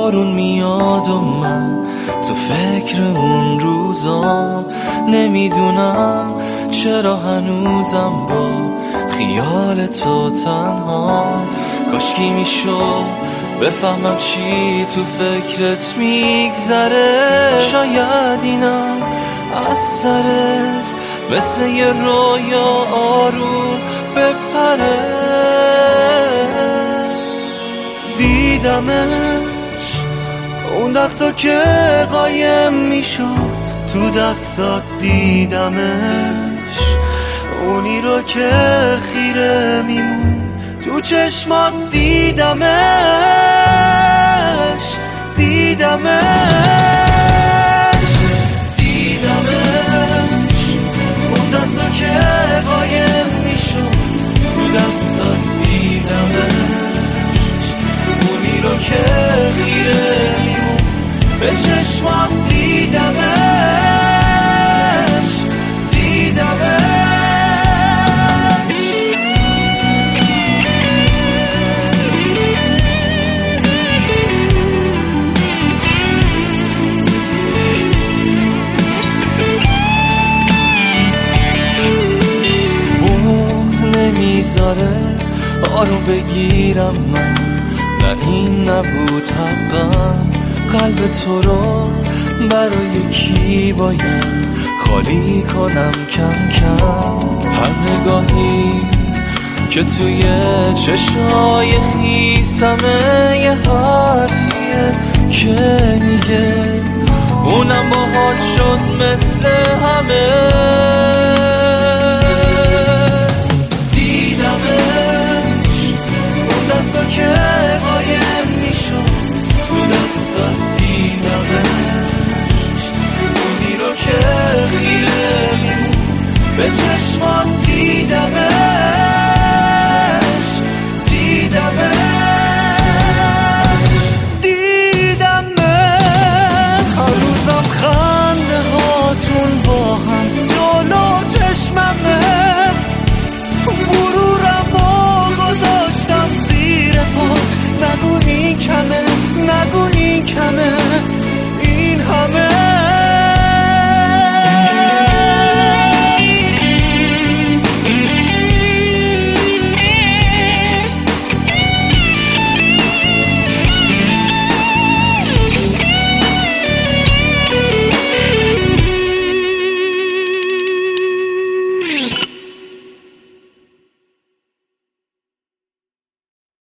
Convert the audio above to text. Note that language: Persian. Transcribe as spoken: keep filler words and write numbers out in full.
بارون میاد و من تو فکر اون روزام، نمیدونم چرا هنوزم با خیال تو تنها. کاشکی میشد بفهمم چی تو فکرت میگذره، شاید اینم از سرت مثل یه رویا آروم بپره. دیدمش اون دستا که قایم میشد تو دستات، دیدمش اونی رو که خیره میمون تو چشمات، دیدمش دیدمش دیدمش اون دستا که قایم میشد تو دستات، دیدمش اونی رو که خیره میمون به چشمات، دیدمش دیدمش. بغض نمیذاره آروم بگیرم من، نه این نبود حقم. قلب تو رو برای کی باید خالی کنم کم کم؟ هر نگاهی که توی چشای خیسمه یه حرفیه که میگه اونم باهات شد مثل همه.